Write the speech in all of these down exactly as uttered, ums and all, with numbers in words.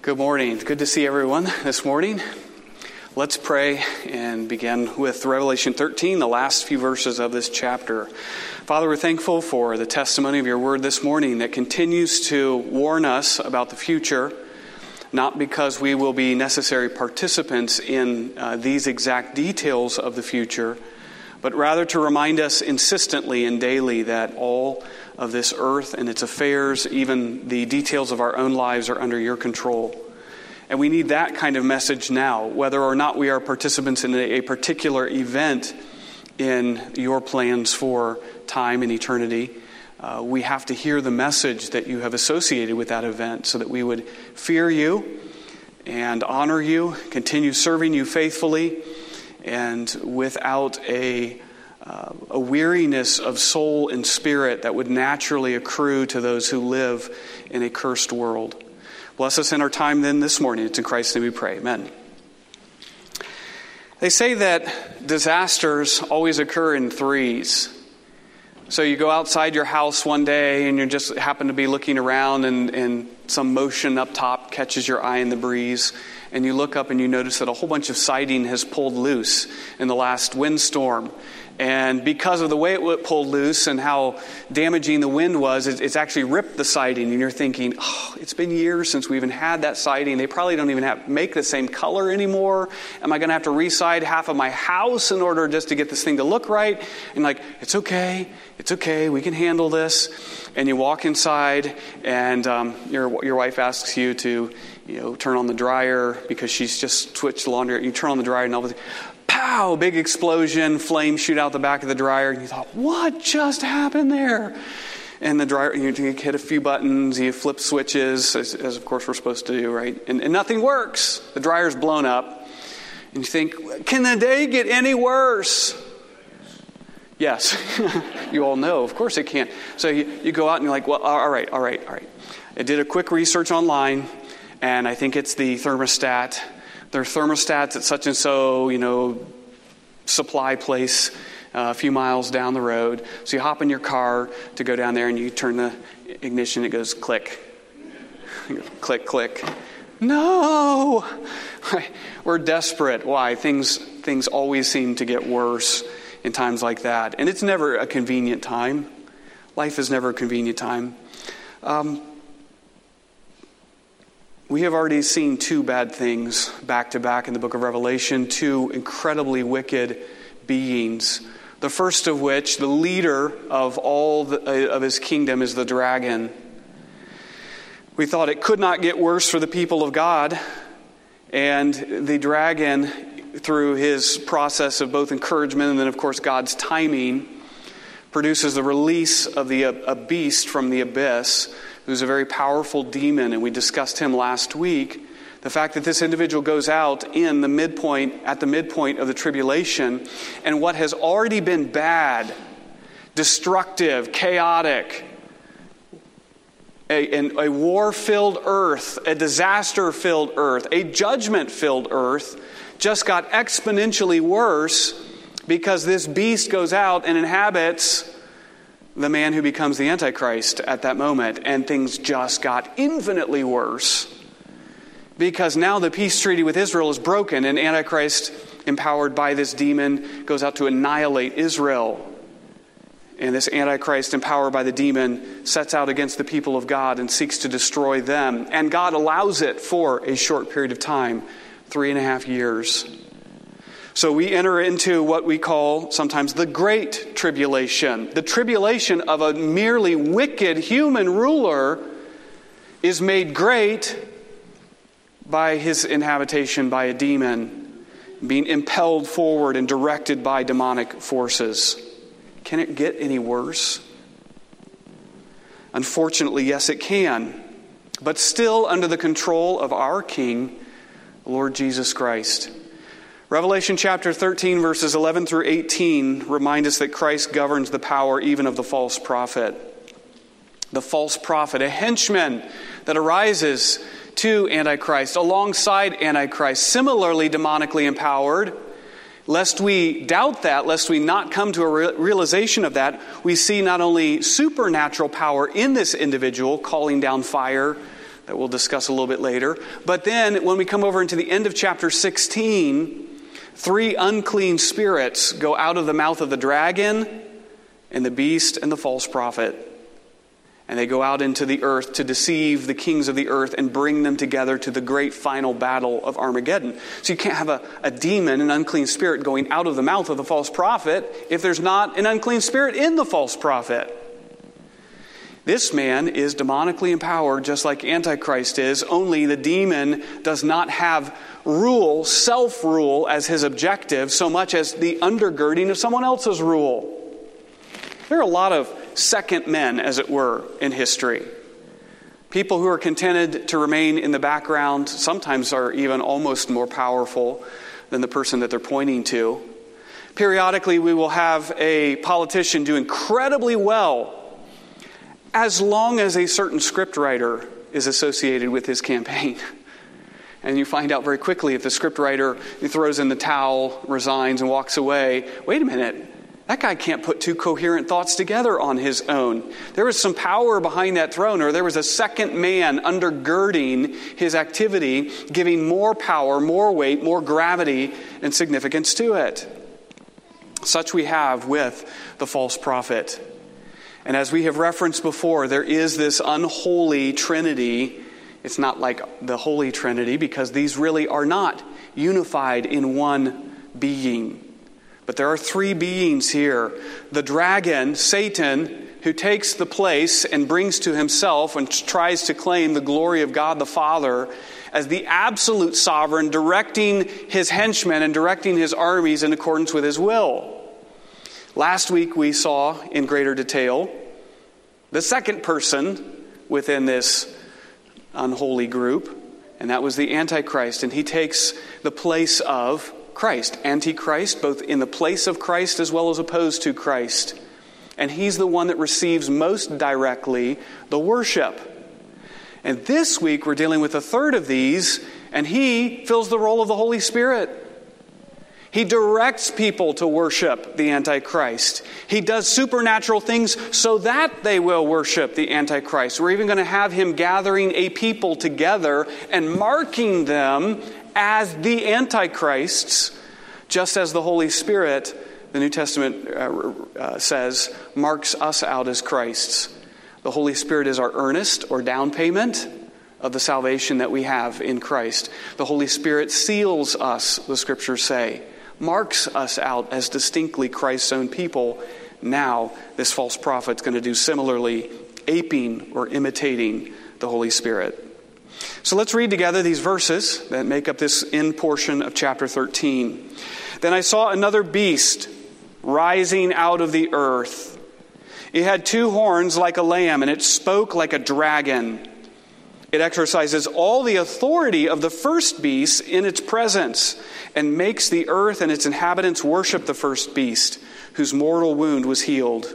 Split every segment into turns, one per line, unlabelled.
Good morning. Good to see everyone this morning. Let's pray and begin with Revelation thirteen, the last few verses of this chapter. Father, we're thankful for the testimony of your word this morning that continues to warn us about the future, not because we will be necessary participants in uh, these exact details of the future, but rather to remind us insistently and daily that all of this earth and its affairs, even the details of our own lives, are under your control. And we need that kind of message now, whether or not we are participants in a particular event in your plans for time and eternity. Uh, we have to hear the message that you have associated with that event so that we would fear you and honor you, continue serving you faithfully, and without a Uh, a weariness of soul and spirit that would naturally accrue to those who live in a cursed world. Bless us in our time then this morning. It's in Christ's name we pray. Amen. They say that disasters always occur in threes. So you go outside your house one day and you just happen to be looking around and, and some motion up top catches your eye in the breeze. And you look up and you notice that a whole bunch of siding has pulled loose in the last windstorm. And because of the way it pulled loose and how damaging the wind was, it's actually ripped the siding. And you're thinking, oh, it's been years since we even had that siding. They probably don't even have make the same color anymore. Am I going to have to re-side half of my house in order just to get this thing to look right? And like, it's okay. It's okay. We can handle this. And you walk inside and um, your your wife asks you to, you know, turn on the dryer because she's just switched the laundry. You turn on the dryer and all of a sudden, pow, big explosion, flames shoot out the back of the dryer. And you thought, what just happened there? And the dryer, you hit a few buttons, you flip switches, as, as of course we're supposed to do, right? And, and nothing works. The dryer's blown up. And you think, can the day get any worse? Yes. You all know, of course it can't. So you, you go out and you're like, well, all right, all right, all right. I did a quick research online, and I think it's the thermostat. There are thermostats at such and so, you know, supply place uh, a few miles down the road. So you hop in your car to go down there and you turn the ignition. It goes click, click, click. No, we're desperate. Why? Things things always seem to get worse in times like that, and it's never a convenient time. Life is never a convenient time. Um, We have already seen two bad things back to back in the book of Revelation, two incredibly wicked beings. The first of which, the leader of all the, uh, of his kingdom, is the dragon. We thought it could not get worse for the people of God. And the dragon, through his process of both encouragement and then, of course, God's timing, produces the release of the a beast from the abyss, who's a very powerful demon, and we discussed him last week. The fact that this individual goes out in the midpoint, at the midpoint of the tribulation, and what has already been bad, destructive, chaotic, a, a war-filled earth, a disaster-filled earth, a judgment-filled earth, just got exponentially worse because this beast goes out and inhabits the man who becomes the Antichrist at that moment. And things just got infinitely worse because now the peace treaty with Israel is broken and Antichrist, empowered by this demon, goes out to annihilate Israel. And this Antichrist, empowered by the demon, sets out against the people of God and seeks to destroy them. And God allows it for a short period of time, three and a half years. So we enter into what we call sometimes the Great Tribulation. The tribulation of a merely wicked human ruler is made great by his inhabitation by a demon, being impelled forward and directed by demonic forces. Can it get any worse? Unfortunately, yes, it can. But still under the control of our King, Lord Jesus Christ. Revelation chapter thirteen, verses eleven through eighteen remind us that Christ governs the power even of the false prophet. The false prophet, a henchman that arises to Antichrist, alongside Antichrist, similarly demonically empowered. Lest we doubt that, lest we not come to a realization of that, we see not only supernatural power in this individual, calling down fire, that we'll discuss a little bit later. But then when we come over into the end of chapter sixteen, three unclean spirits go out of the mouth of the dragon and the beast and the false prophet. And they go out into the earth to deceive the kings of the earth and bring them together to the great final battle of Armageddon. So you can't have a, a demon, an unclean spirit, going out of the mouth of the false prophet if there's not an unclean spirit in the false prophet. This man is demonically empowered just like Antichrist is, only the demon does not have rule, self-rule as his objective so much as the undergirding of someone else's rule. There are a lot of second men, as it were, in history. People who are contented to remain in the background sometimes are even almost more powerful than the person that they're pointing to. Periodically, we will have a politician do incredibly well as long as a certain scriptwriter is associated with his campaign. And you find out very quickly if the scriptwriter throws in the towel, resigns, and walks away, wait a minute, that guy can't put two coherent thoughts together on his own. There was some power behind that throne, or there was a second man undergirding his activity, giving more power, more weight, more gravity, and significance to it. Such we have with the false prophet. And as we have referenced before, there is this unholy trinity. It's not like the Holy Trinity, because these really are not unified in one being. But there are three beings here. The dragon, Satan, who takes the place and brings to himself and tries to claim the glory of God the Father as the absolute sovereign, directing his henchmen and directing his armies in accordance with his will. Last week we saw in greater detail the second person within this unholy group, and that was the Antichrist, and he takes the place of Christ. Antichrist, both in the place of Christ as well as opposed to Christ. And he's the one that receives most directly the worship. And this week we're dealing with a third of these, and he fills the role of the Holy Spirit. He directs people to worship the Antichrist. He does supernatural things so that they will worship the Antichrist. We're even going to have him gathering a people together and marking them as the Antichrists, just as the Holy Spirit, the New Testament uh, uh, says, marks us out as Christs. The Holy Spirit is our earnest or down payment of the salvation that we have in Christ. The Holy Spirit seals us, the Scriptures say, marks us out as distinctly Christ's own people. Now, this false prophet's going to do similarly, aping or imitating the Holy Spirit. So let's read together these verses that make up this end portion of chapter thirteen. Then I saw another beast rising out of the earth. It had two horns like a lamb, and it spoke like a dragon. It exercises all the authority of the first beast in its presence, and makes the earth and its inhabitants worship the first beast, whose mortal wound was healed.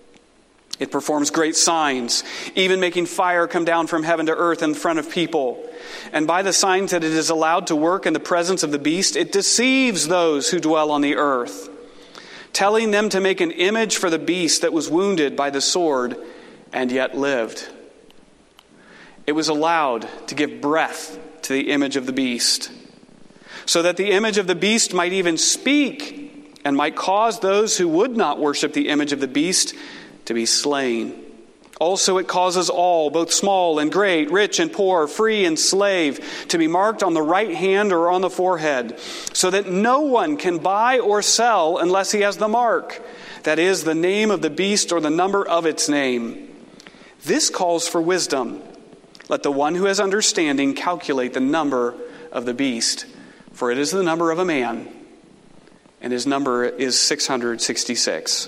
It performs great signs, even making fire come down from heaven to earth in front of people. And by the signs that it is allowed to work in the presence of the beast, it deceives those who dwell on the earth, telling them to make an image for the beast that was wounded by the sword and yet lived. It was allowed to give breath to the image of the beast, so that the image of the beast might even speak and might cause those who would not worship the image of the beast to be slain. Also it causes all, both small and great, rich and poor, free and slave, to be marked on the right hand or on the forehead, so that no one can buy or sell unless he has the mark, that is, the name of the beast or the number of its name. This calls for wisdom. Let the one who has understanding calculate the number of the beast, for it is the number of a man, and his number is six hundred sixty-six.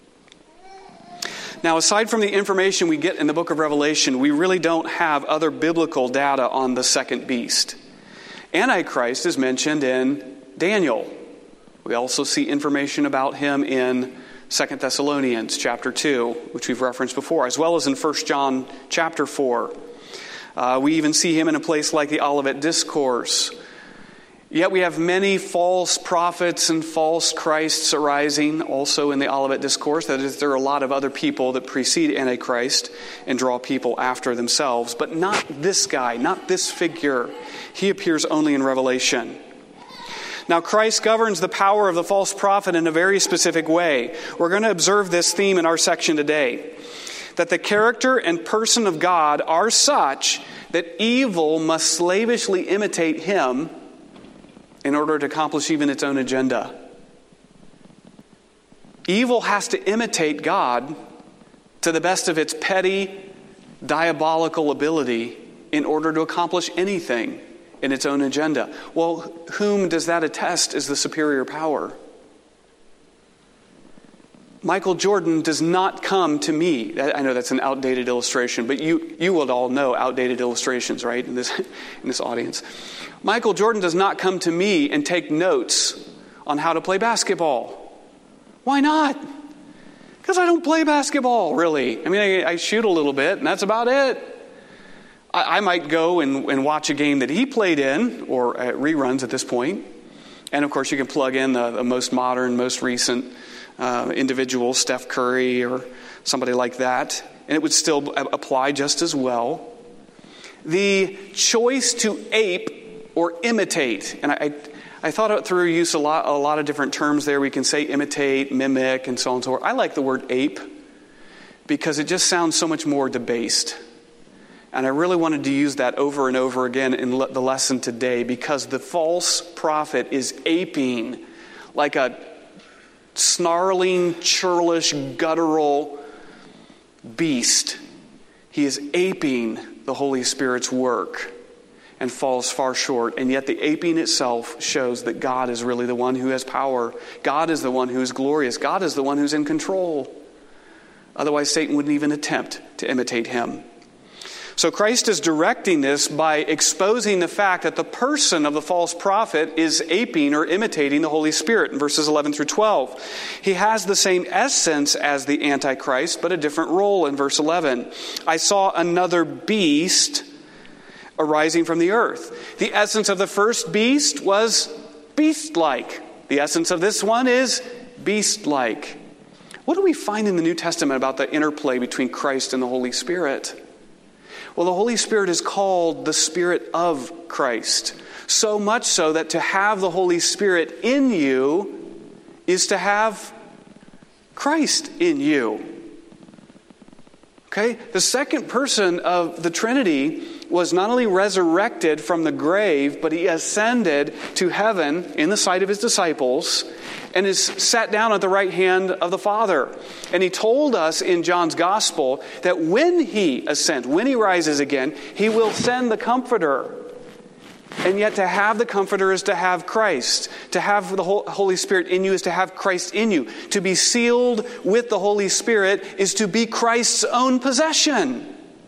Now, aside from the information we get in the book of Revelation, we really don't have other biblical data on the second beast. Antichrist is mentioned in Daniel. We also see information about him in Second Thessalonians chapter two, which we've referenced before, as well as in First John chapter four. Uh, we even see him in a place like the Olivet Discourse. Yet we have many false prophets and false Christs arising also in the Olivet Discourse. That is, there are a lot of other people that precede Antichrist and draw people after themselves. But not this guy, not this figure. He appears only in Revelation. Now, Christ governs the power of the false prophet in a very specific way. We're going to observe this theme in our section today. That the character and person of God are such that evil must slavishly imitate him in order to accomplish even its own agenda. Evil has to imitate God to the best of its petty, diabolical ability in order to accomplish anything in its own agenda. Well, whom does that attest as the superior power? Michael Jordan does not come to me. I know that's an outdated illustration, but you you will all know outdated illustrations, right, in this in this audience. Michael Jordan does not come to me and take notes on how to play basketball. Why not? Because I don't play basketball, really. I mean, I, I shoot a little bit, and that's about it. I, I might go and, and watch a game that he played in, or uh, reruns at this point. And, of course, you can plug in the, the most modern, most recent uh, individual, Steph Curry or somebody like that, and it would still apply just as well. The choice to ape or imitate, and I... I I thought it through use a lot, a lot of different terms there. We can say imitate, mimic, and so on and so forth. I like the word ape because it just sounds so much more debased. And I really wanted to use that over and over again in le- the lesson today because the false prophet is aping like a snarling, churlish, guttural beast. He is aping the Holy Spirit's work and falls far short. And yet the aping itself shows that God is really the one who has power. God is the one who is glorious. God is the one who's in control. Otherwise, Satan wouldn't even attempt to imitate him. So Christ is directing this by exposing the fact that the person of the false prophet is aping or imitating the Holy Spirit in verses eleven through twelve. He has the same essence as the Antichrist, but a different role in verse eleven. I saw another beast arising from the earth. The essence of the first beast was beast-like. The essence of this one is beast-like. What do we find in the New Testament about the interplay between Christ and the Holy Spirit? Well, the Holy Spirit is called the Spirit of Christ. So much so that to have the Holy Spirit in you is to have Christ in you. Okay? The second person of the Trinity was not only resurrected from the grave, but he ascended to heaven in the sight of his disciples and is sat down at the right hand of the Father. And he told us in John's Gospel that when he ascends, when he rises again, he will send the Comforter. And yet to have the Comforter is to have Christ. To have the Holy Spirit in you is to have Christ in you. To be sealed with the Holy Spirit is to be Christ's own possession.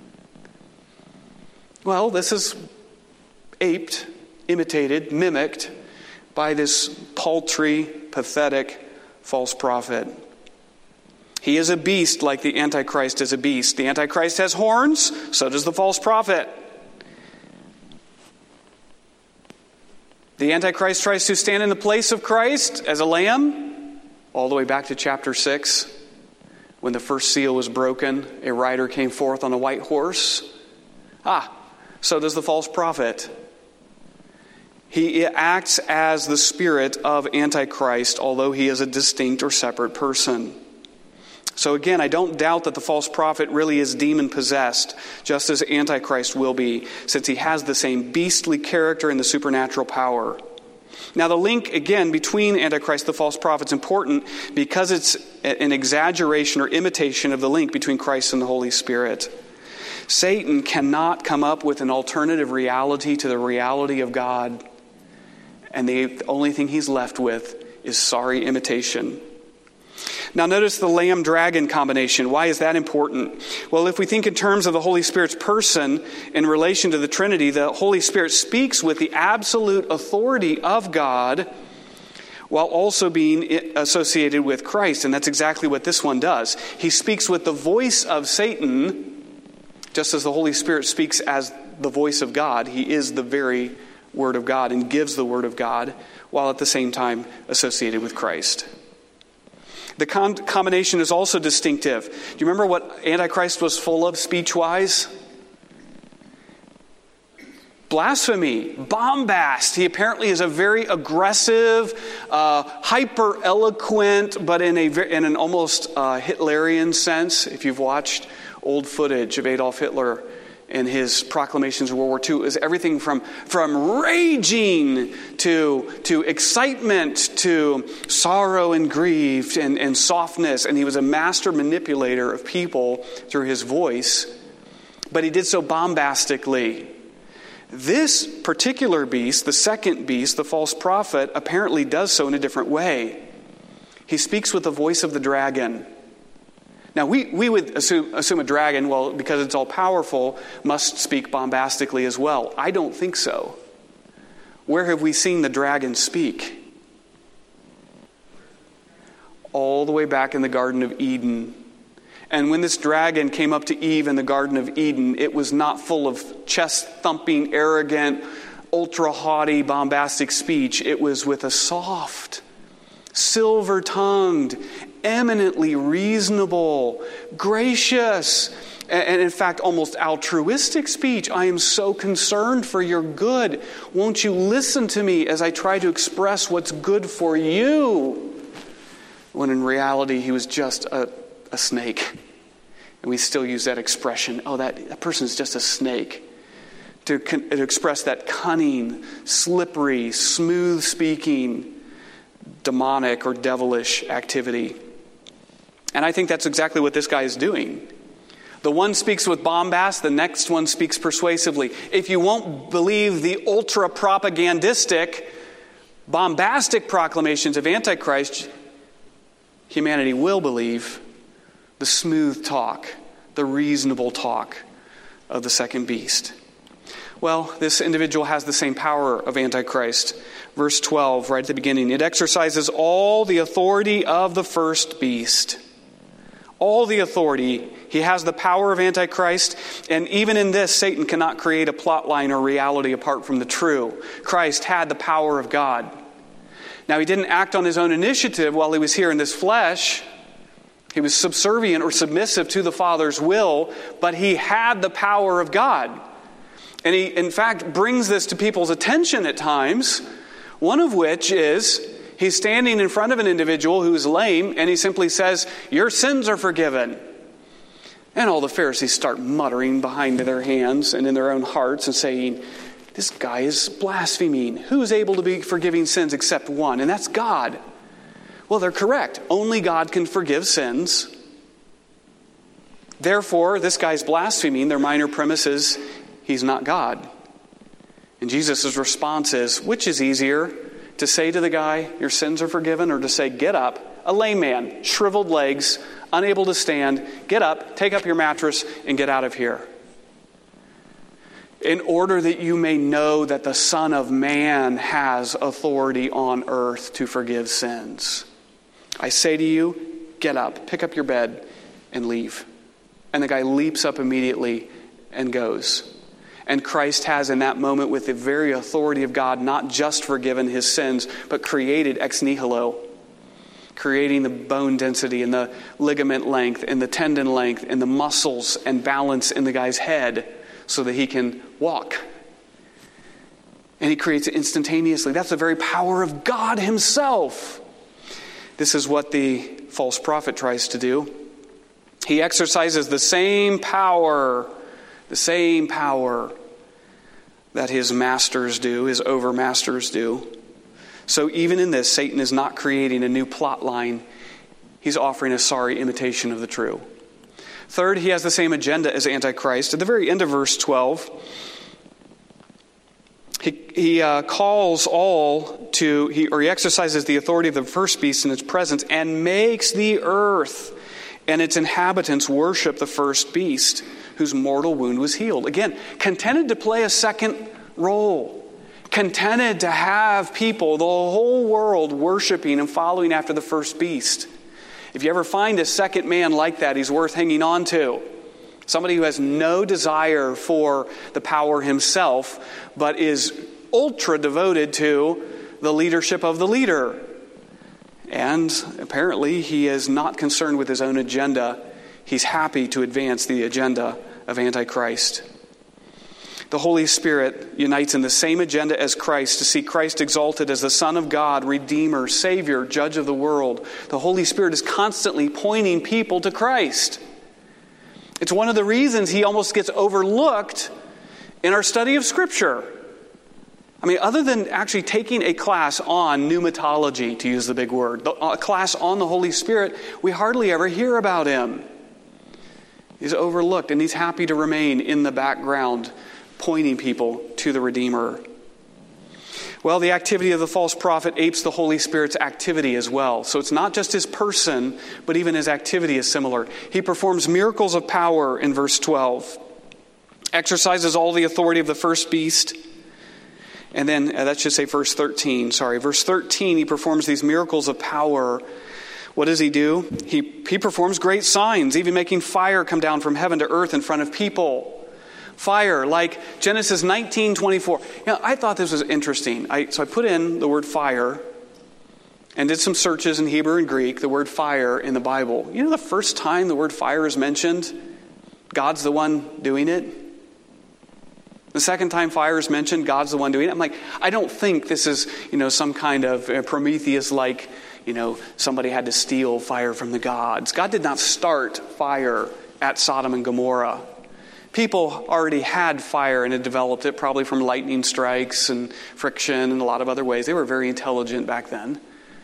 Well, this is aped, imitated, mimicked by this paltry, pathetic false prophet. He is a beast like the Antichrist is a beast. The Antichrist has horns, so does the false prophet. The Antichrist tries to stand in the place of Christ as a lamb, all the way back to chapter six. When the first seal was broken, a rider came forth on a white horse. Ah, so does the false prophet. He acts as the spirit of Antichrist, although he is a distinct or separate person. So again, I don't doubt that the false prophet really is demon-possessed, just as Antichrist will be, since he has the same beastly character and the supernatural power. Now the link, again, between Antichrist and the false prophet is important because it's an exaggeration or imitation of the link between Christ and the Holy Spirit. Satan cannot come up with an alternative reality to the reality of God. And the only thing he's left with is sorry imitation. Now notice the lamb-dragon combination. Why is that important? Well, if we think in terms of the Holy Spirit's person in relation to the Trinity, the Holy Spirit speaks with the absolute authority of God while also being associated with Christ. And that's exactly what this one does. He speaks with the voice of Satan, just as the Holy Spirit speaks as the voice of God. He is the very Word of God and gives the Word of God, while at the same time associated with Christ. The con- combination is also distinctive. Do you remember what Antichrist was full of speech-wise? Blasphemy, bombast. He apparently is a very aggressive, uh, hyper-eloquent, but in a in an almost uh, Hitlerian sense. If you've watched old footage of Adolf Hitler and his proclamations of World War Two, is everything from from raging to to excitement to sorrow and grief and, and softness. And he was a master manipulator of people through his voice, but he did so bombastically. This particular beast, the second beast, the false prophet, apparently does so in a different way. He speaks with the voice of the dragon. Now, we, we would assume, assume a dragon, well, because it's all powerful, must speak bombastically as well. I don't think so. Where have we seen the dragon speak? All the way back in the Garden of Eden. And when this dragon came up to Eve in the Garden of Eden, it was not full of chest-thumping, arrogant, ultra-haughty, bombastic speech. It was with a soft, silver-tongued, eminently reasonable, gracious, and in fact almost altruistic speech. I am so concerned for your good. Won't you listen to me as I try to express what's good for you? When in reality he was just a a snake. And we still use that expression, oh, that, that person is just a snake. To, con- to express that cunning, slippery, smooth-speaking, demonic or devilish activity. And I think that's exactly what this guy is doing. The one speaks with bombast, the next one speaks persuasively. If you won't believe the ultra-propagandistic, bombastic proclamations of Antichrist, humanity will believe the smooth talk, the reasonable talk of the second beast. Well, this individual has the same power of Antichrist. Verse twelve, right at the beginning, it exercises all the authority of the first beast. All the authority. He has the power of Antichrist, and even in this, Satan cannot create a plot line or reality apart from the true. Christ had the power of God. Now, he didn't act on his own initiative while he was here in this flesh. He was subservient or submissive to the Father's will, but he had the power of God. And he, in fact, brings this to people's attention at times, one of which is he's standing in front of an individual who is lame, and he simply says, your sins are forgiven. And all the Pharisees start muttering behind their hands and in their own hearts and saying, this guy is blaspheming. Who's able to be forgiving sins except one? And that's God. Well, they're correct. Only God can forgive sins. Therefore, this guy's blaspheming. Their minor premise is he's not God. And Jesus' response is, which is easier, to say to the guy, your sins are forgiven, or to say, get up, a lame man, shriveled legs, unable to stand, get up, take up your mattress, and get out of here. In order that you may know that the Son of Man has authority on earth to forgive sins. I say to you, get up, pick up your bed, and leave. And the guy leaps up immediately and goes. And Christ has in that moment, with the very authority of God, not just forgiven his sins, but created ex nihilo. Creating the bone density and the ligament length and the tendon length and the muscles and balance in the guy's head so that he can walk. And he creates it instantaneously. That's the very power of God himself. This is what the false prophet tries to do. He exercises the same power, the same power that his masters do, his overmasters do. So even in this, Satan is not creating a new plot line. He's offering a sorry imitation of the true. Third, he has the same agenda as Antichrist. At the very end of verse twelve, he, he uh, calls all to, he, or he exercises the authority of the first beast in its presence and makes the earth and its inhabitants worship the first beast whose mortal wound was healed. Again, contented to play a second role. Contented to have people, the whole world, worshiping and following after the first beast. If you ever find a second man like that, he's worth hanging on to. Somebody who has no desire for the power himself, but is ultra devoted to the leadership of the leader. And apparently he is not concerned with his own agenda. He's happy to advance the agenda of Antichrist. The Holy Spirit unites in the same agenda as Christ to see Christ exalted as the Son of God, Redeemer, Savior, Judge of the world. The Holy Spirit is constantly pointing people to Christ. It's one of the reasons he almost gets overlooked in our study of Scripture. I mean, other than actually taking a class on pneumatology, to use the big word, a class on the Holy Spirit, we hardly ever hear about him. He's overlooked, and he's happy to remain in the background, pointing people to the Redeemer. Well, the activity of the false prophet apes the Holy Spirit's activity as well. So it's not just his person, but even his activity is similar. He performs miracles of power in verse twelve, exercises all the authority of the first beast. And then, uh, that should say verse thirteen, sorry. Verse thirteen, he performs these miracles of power. What does he do? He, he performs great signs, even making fire come down from heaven to earth in front of people. Fire, like Genesis nineteen twenty-four. You know, I thought this was interesting. I, so I put in the word fire and did some searches in Hebrew and Greek, the word fire in the Bible. You know the first time the word fire is mentioned, God's the one doing it? The second time fire is mentioned, God's the one doing it. I'm like, I don't think this is, you know, some kind of uh, Prometheus-like, you know, somebody had to steal fire from the gods. God did not start fire at Sodom and Gomorrah. People already had fire and had developed it probably from lightning strikes and friction and a lot of other ways. They were very intelligent back then.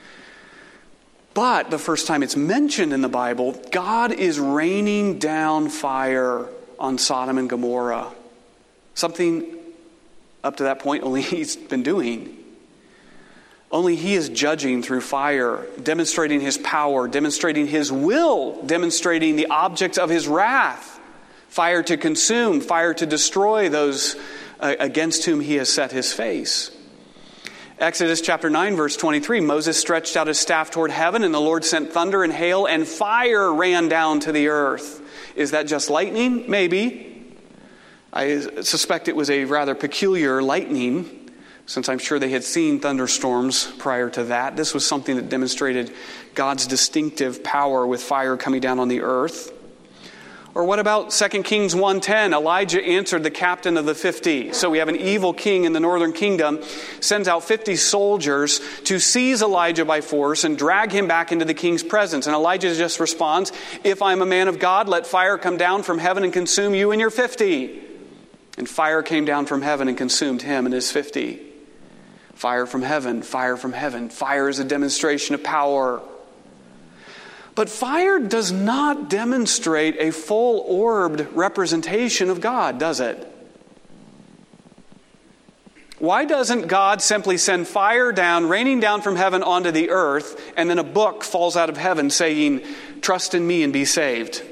But the first time it's mentioned in the Bible, God is raining down fire on Sodom and Gomorrah. Something up to that point only he's been doing. Only he is judging through fire, demonstrating his power, demonstrating his will, demonstrating the object of his wrath. Fire to consume, fire to destroy those uh, against whom he has set his face. Exodus chapter nine, verse twenty-three, Moses stretched out his staff toward heaven, and the Lord sent thunder and hail, and fire ran down to the earth. Is that just lightning? Maybe. I suspect it was a rather peculiar lightning, since I'm sure they had seen thunderstorms prior to that. This was something that demonstrated God's distinctive power with fire coming down on the earth. Or what about Second Kings one ten? Elijah answered the captain of the fifty. So we have an evil king in the northern kingdom, sends out fifty soldiers to seize Elijah by force and drag him back into the king's presence. And Elijah just responds, if I'm a man of God, let fire come down from heaven and consume you and your fifty. And fire came down from heaven and consumed him and his fifty. Fire from heaven, fire from heaven. Fire is a demonstration of power. But fire does not demonstrate a full-orbed representation of God, does it? Why doesn't God simply send fire down, raining down from heaven onto the earth, and then a book falls out of heaven saying, trust in me and be saved?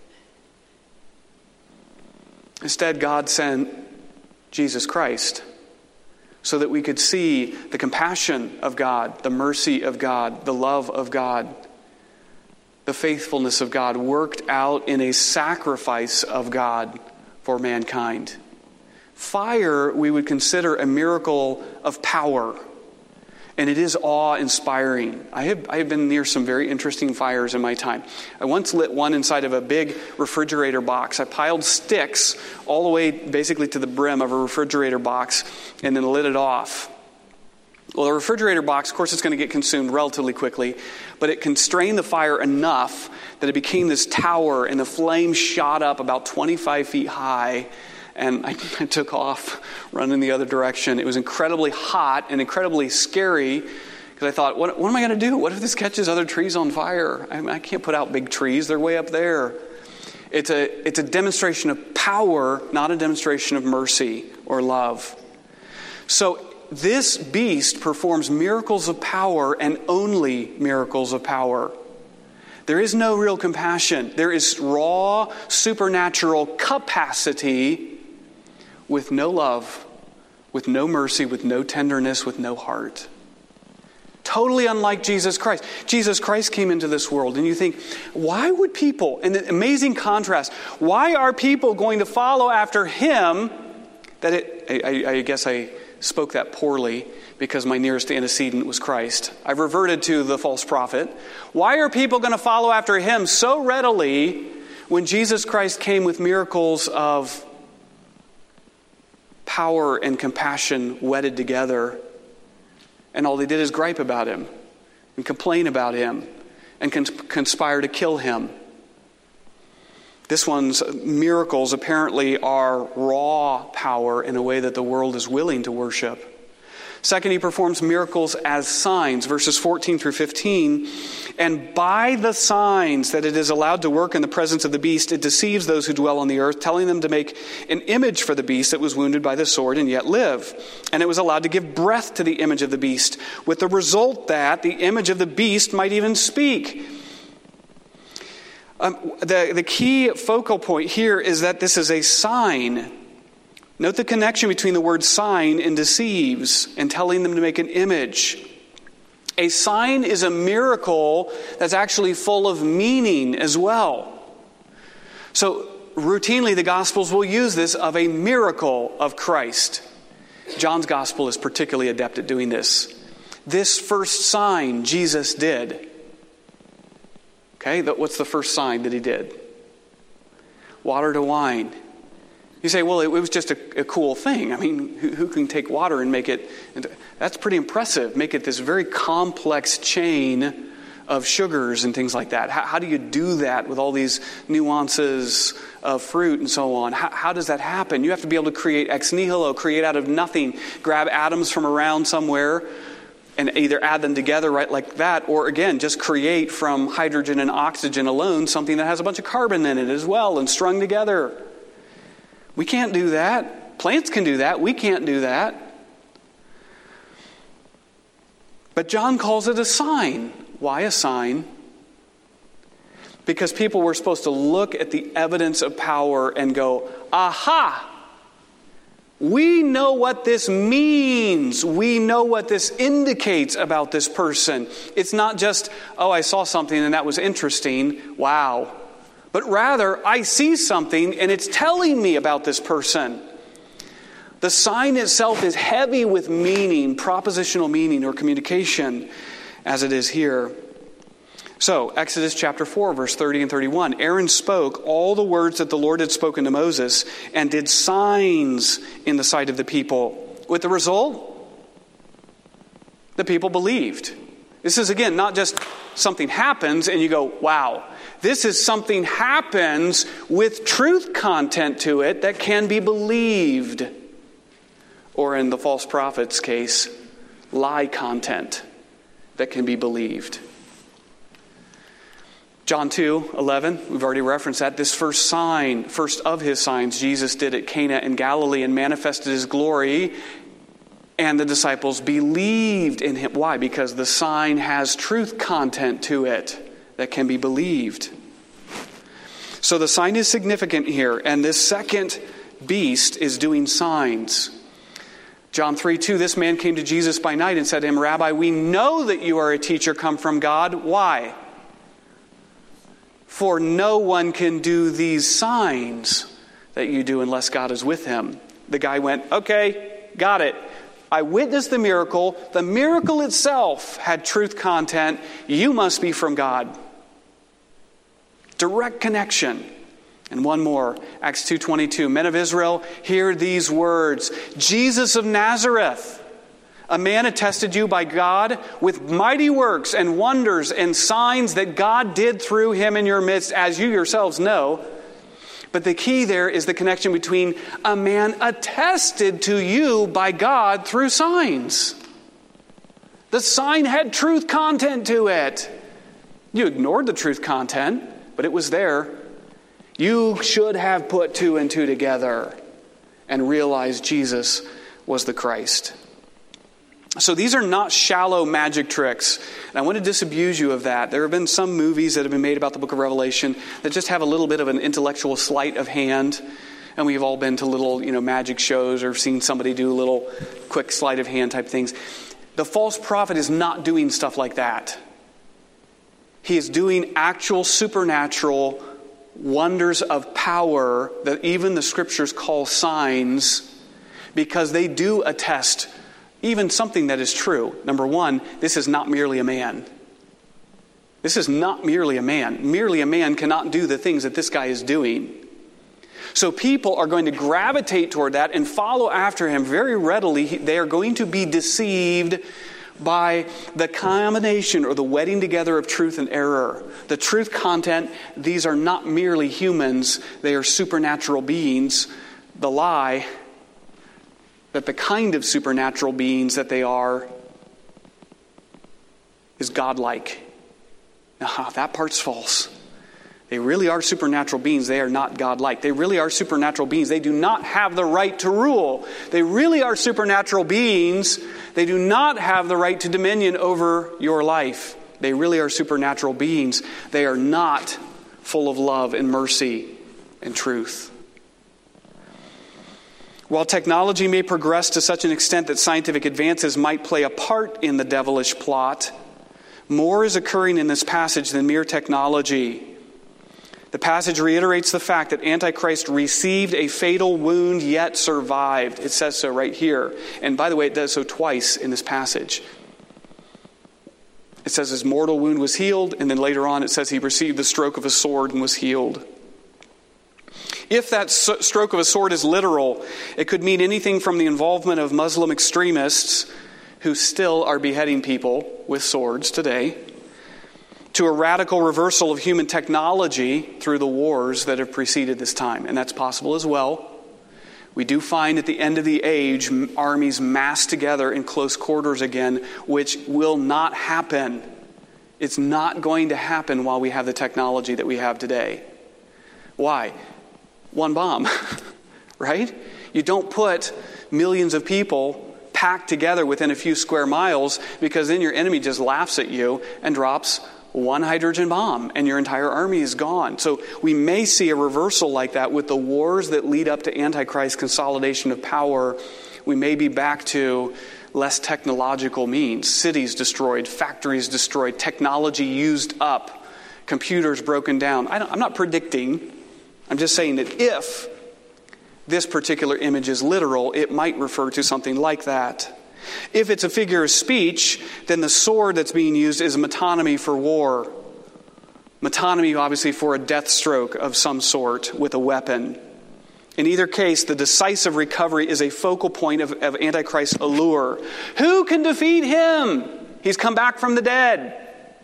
Instead, God sent Jesus Christ so that we could see the compassion of God, the mercy of God, the love of God, the faithfulness of God worked out in a sacrifice of God for mankind. Fire we would consider a miracle of power, and it is awe-inspiring. I have, I have been near some very interesting fires in my time. I once lit one inside of a big refrigerator box. I piled sticks all the way basically to the brim of a refrigerator box and then lit it off. Well, the refrigerator box, of course, it's going to get consumed relatively quickly, but it constrained the fire enough that it became this tower, and the flames shot up about twenty-five feet high, and I, I took off running the other direction. It was incredibly hot and incredibly scary, because I thought, what, what am I going to do? What if this catches other trees on fire? I, mean, I can't put out big trees. They're way up there. It's a, it's a demonstration of power, not a demonstration of mercy or love. So this beast performs miracles of power and only miracles of power. There is no real compassion. There is raw, supernatural capacity with no love, with no mercy, with no tenderness, with no heart. Totally unlike Jesus Christ. Jesus Christ came into this world, and you think, why would people, and the amazing contrast, why are people going to follow after him? That it, I, I guess I spoke that poorly because my nearest antecedent was Christ. I've reverted to the false prophet. Why are people going to follow after him so readily when Jesus Christ came with miracles of power and compassion wedded together, and all they did is gripe about him and complain about him and cons- conspire to kill him? This one's miracles apparently are raw power in a way that the world is willing to worship. Second, he performs miracles as signs, verses fourteen through fifteen. And by the signs that it is allowed to work in the presence of the beast, it deceives those who dwell on the earth, telling them to make an image for the beast that was wounded by the sword and yet live. And it was allowed to give breath to the image of the beast, with the result that the image of the beast might even speak. Um, the, the key focal point here is that this is a sign. Note the connection between the word sign and deceives and telling them to make an image. A sign is a miracle that's actually full of meaning as well. So routinely the Gospels will use this of a miracle of Christ. John's Gospel is particularly adept at doing this. This first sign Jesus did. Okay, what's the first sign that he did? Water to wine. You say, well, it was just a, a cool thing. I mean, who, who can take water and make it? Into, that's pretty impressive. Make it this very complex chain of sugars and things like that. How, how do you do that with all these nuances of fruit and so on? How, how does that happen? You have to be able to create ex nihilo, create out of nothing, grab atoms from around somewhere and either add them together right like that, or again, just create from hydrogen and oxygen alone something that has a bunch of carbon in it as well and strung together. We can't do that. Plants can do that. We can't do that. But John calls it a sign. Why a sign? Because people were supposed to look at the evidence of power and go, aha! We know what this means. We know what this indicates about this person. It's not just, oh, I saw something and that was interesting. Wow. But rather, I see something and it's telling me about this person. The sign itself is heavy with meaning, propositional meaning or communication, as it is here. So, Exodus chapter four, verse thirty and thirty-one. Aaron spoke all the words that the Lord had spoken to Moses and did signs in the sight of the people. With the result, the people believed. This is, again, not just something happens and you go, wow. This is something happens with truth content to it that can be believed. Or in the false prophet's case, lie content that can be believed. John two eleven, we've already referenced that. This first sign, first of his signs, Jesus did at Cana in Galilee and manifested his glory. And the disciples believed in him. Why? Because the sign has truth content to it that can be believed. So the sign is significant here. And this second beast is doing signs. John three two, this man came to Jesus by night and said to him, Rabbi, we know that you are a teacher come from God. Why? For no one can do these signs that you do unless God is with him. The guy went, okay, got it. I witnessed the miracle. The miracle itself had truth content. You must be from God. Direct connection. And one more, Acts two twenty-two. Men of Israel, hear these words. Jesus of Nazareth, a man attested you by God with mighty works and wonders and signs that God did through him in your midst, as you yourselves know. But the key there is the connection between a man attested to you by God through signs. The sign had truth content to it. You ignored the truth content, but it was there. You should have put two and two together and realized Jesus was the Christ. So these are not shallow magic tricks. And I want to disabuse you of that. There have been some movies that have been made about the book of Revelation that just have a little bit of an intellectual sleight of hand. And we've all been to little, you know, magic shows or seen somebody do little quick sleight of hand type things. The false prophet is not doing stuff like that. He is doing actual supernatural wonders of power that even the scriptures call signs, because they do attest even something that is true. Number one, this is not merely a man. This is not merely a man. Merely a man cannot do the things that this guy is doing. So people are going to gravitate toward that and follow after him very readily. They are going to be deceived by the combination or the wedding together of truth and error. The truth content, these are not merely humans, they are supernatural beings. The lie, that the kind of supernatural beings that they are is godlike. Now, that part's false. They really are supernatural beings. They are not godlike. They really are supernatural beings. They do not have the right to rule. They really are supernatural beings. They do not have the right to dominion over your life. They really are supernatural beings. They are not full of love and mercy and truth. While technology may progress to such an extent that scientific advances might play a part in the devilish plot, more is occurring in this passage than mere technology. The passage reiterates the fact that Antichrist received a fatal wound yet survived. It says so right here. And by the way, it does so twice in this passage. It says his mortal wound was healed, and then later on it says he received the stroke of a sword and was healed. If that stroke of a sword is literal, it could mean anything from the involvement of Muslim extremists who still are beheading people with swords today, to a radical reversal of human technology through the wars that have preceded this time. And that's possible as well. We do find at the end of the age, armies massed together in close quarters again, which will not happen. It's not going to happen while we have the technology that we have today. Why? One bomb, right? You don't put millions of people packed together within a few square miles, because then your enemy just laughs at you and drops one hydrogen bomb and your entire army is gone. So we may see a reversal like that with the wars that lead up to Antichrist's consolidation of power. We may be back to less technological means. Cities destroyed, factories destroyed, technology used up, computers broken down. I don't, I'm not predicting. I'm just saying that if this particular image is literal, it might refer to something like that. If it's a figure of speech, then the sword that's being used is a metonymy for war. Metonymy, obviously, for a death stroke of some sort with a weapon. In either case, the decisive recovery is a focal point of, of Antichrist's allure. Who can defeat him? He's come back from the dead.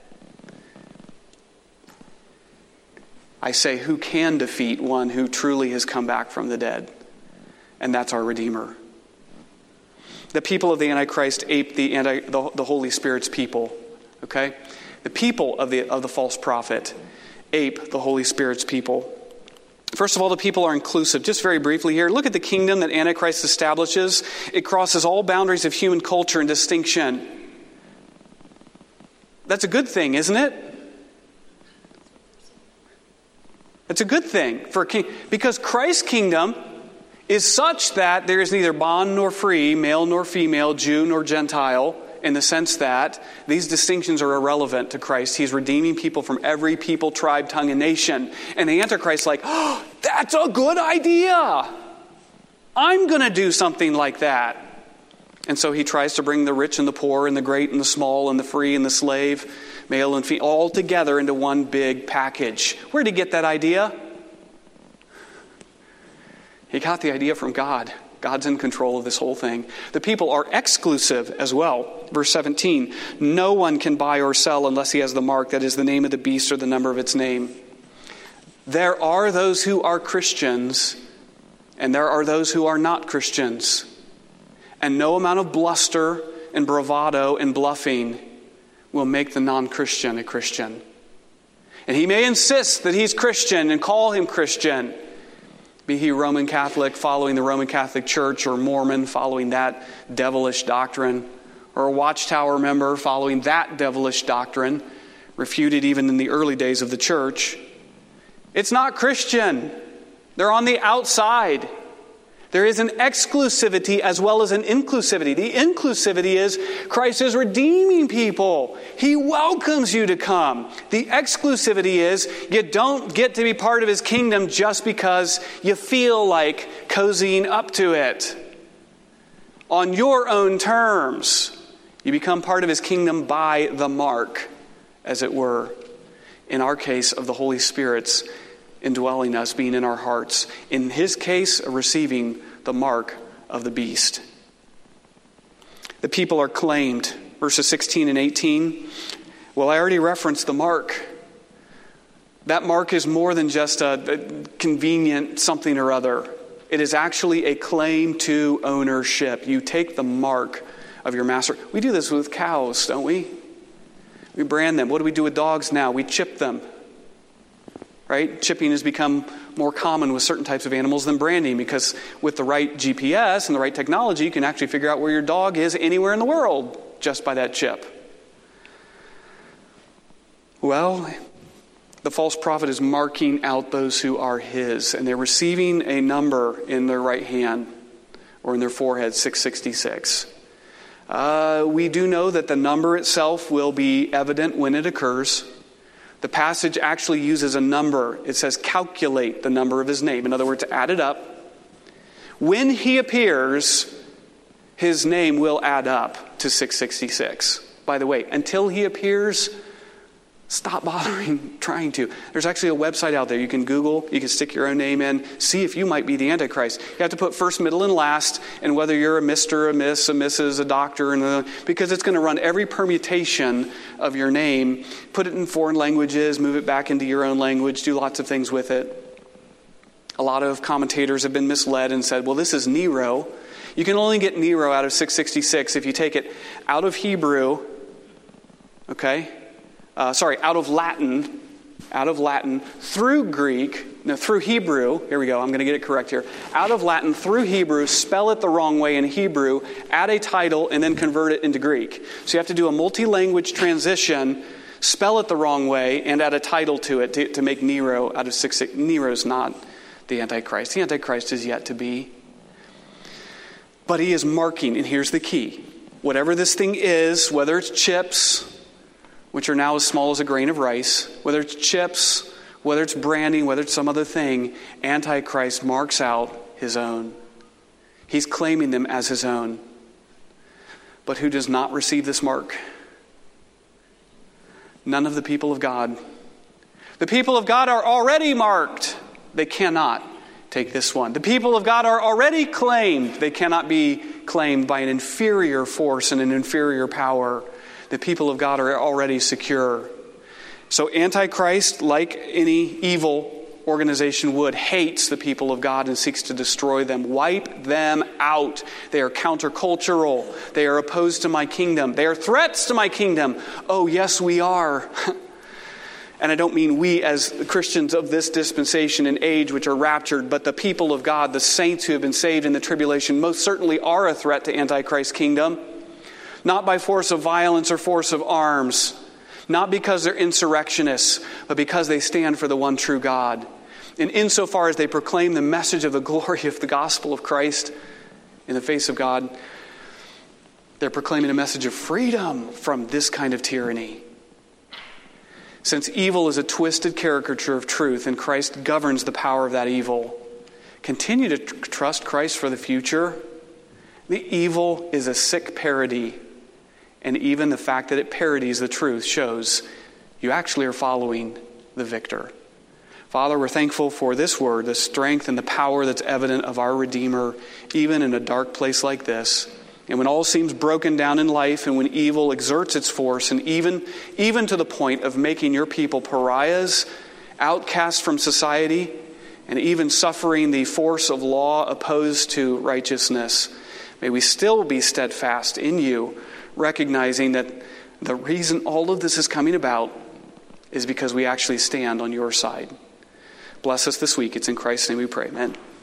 I say, who can defeat one who truly has come back from the dead? And that's our Redeemer. The people of the Antichrist ape the, anti, the, the Holy Spirit's people. Okay? The people of the, of the false prophet ape the Holy Spirit's people. First of all, the people are inclusive. Just very briefly here, look at the kingdom that Antichrist establishes. It crosses all boundaries of human culture and distinction. That's a good thing, isn't it? It's a good thing for a king, because Christ's kingdom is such that there is neither bond nor free, male nor female, Jew nor Gentile, in the sense that these distinctions are irrelevant to Christ. He's redeeming people from every people, tribe, tongue, and nation. And the Antichrist's like, oh, that's a good idea. I'm going to do something like that. And so he tries to bring the rich and the poor and the great and the small and the free and the slave, male and female, all together into one big package. Where did he get that idea? He got the idea from God. God's in control of this whole thing. The people are exclusive as well. Verse seventeen, no one can buy or sell unless he has the mark, that is the name of the beast or the number of its name. There are those who are Christians, and there are those who are not Christians. And no amount of bluster and bravado and bluffing will make the non-Christian a Christian. And he may insist that he's Christian and call him Christian, be he Roman Catholic following the Roman Catholic Church, or Mormon following that devilish doctrine, or a Watchtower member following that devilish doctrine, refuted even in the early days of the church. It's not Christian. They're on the outside. There is an exclusivity as well as an inclusivity. The inclusivity is Christ is redeeming people. He welcomes you to come. The exclusivity is you don't get to be part of his kingdom just because you feel like cozying up to it. on your own terms. You become part of his kingdom by the mark, as it were. In our case, of the Holy Spirit's indwelling us, being in our hearts. In his case, receiving the mark of the beast. The people are claimed. Verses sixteen and eighteen. Well, I already referenced the mark. That mark is more than just a, a convenient something or other. It is actually a claim to ownership. You take the mark of your master. We do this with cows, don't we? We brand them. What do we do with dogs now? We chip them. Right? Chipping has become more common with certain types of animals than branding, because with the right G P S and the right technology, you can actually figure out where your dog is anywhere in the world just by that chip. Well, the false prophet is marking out those who are his, and they're receiving a number in their right hand or in their forehead, six sixty-six. Uh, we do know that the number itself will be evident when it occurs. The passage actually uses a number. It says, calculate the number of his name. In other words, add it up. When he appears, his name will add up to six sixty-six. By the way, until he appears, stop bothering trying to. There's actually a website out there. You can Google, you can stick your own name in, see if you might be the Antichrist. You have to put first, middle, and last, and whether you're a Mister, a Miss, a Missus, a doctor, and a, because it's going to run every permutation of your name, put it in foreign languages, move it back into your own language, do lots of things with it. A lot of commentators have been misled and said, well, this is Nero. You can only get Nero out of six sixty-six if you take it out of Hebrew, okay? Uh, sorry, out of Latin, out of Latin, through Greek, no, through Hebrew, here we go, I'm going to get it correct here. Out of Latin, through Hebrew, spell it the wrong way in Hebrew, add a title, and then convert it into Greek. So you have to do a multi-language transition, spell it the wrong way, and add a title to it to, to make Nero out of six. Nero's not the Antichrist. The Antichrist is yet to be. But he is marking, and here's the key. Whatever this thing is, whether it's chips, which are now as small as a grain of rice, whether it's chips, whether it's branding, whether it's some other thing, Antichrist marks out his own. He's claiming them as his own. But who does not receive this mark? None of the people of God. The people of God are already marked. They cannot take this one. The people of God are already claimed. They cannot be claimed by an inferior force and an inferior power. The people of God are already secure. So Antichrist, like any evil organization would, hates the people of God and seeks to destroy them, wipe them out. They are countercultural. They are opposed to my kingdom. They are threats to my kingdom. Oh, yes, we are. And I don't mean we as Christians of this dispensation and age which are raptured, but the people of God, the saints who have been saved in the tribulation, most certainly are a threat to Antichrist's kingdom. Not by force of violence or force of arms. Not because they're insurrectionists, but because they stand for the one true God. And insofar as they proclaim the message of the glory of the gospel of Christ in the face of God, they're proclaiming a message of freedom from this kind of tyranny. Since evil is a twisted caricature of truth and Christ governs the power of that evil, continue to tr- trust Christ for the future. The evil is a sick parody. And even the fact that it parodies the truth shows you actually are following the victor. Father, we're thankful for this word, the strength and the power that's evident of our Redeemer, even in a dark place like this. And when all seems broken down in life, and when evil exerts its force, and even, even to the point of making your people pariahs, outcasts from society, and even suffering the force of law opposed to righteousness, may we still be steadfast in you, recognizing that the reason all of this is coming about is because we actually stand on your side. Bless us this week. It's in Christ's name we pray. Amen.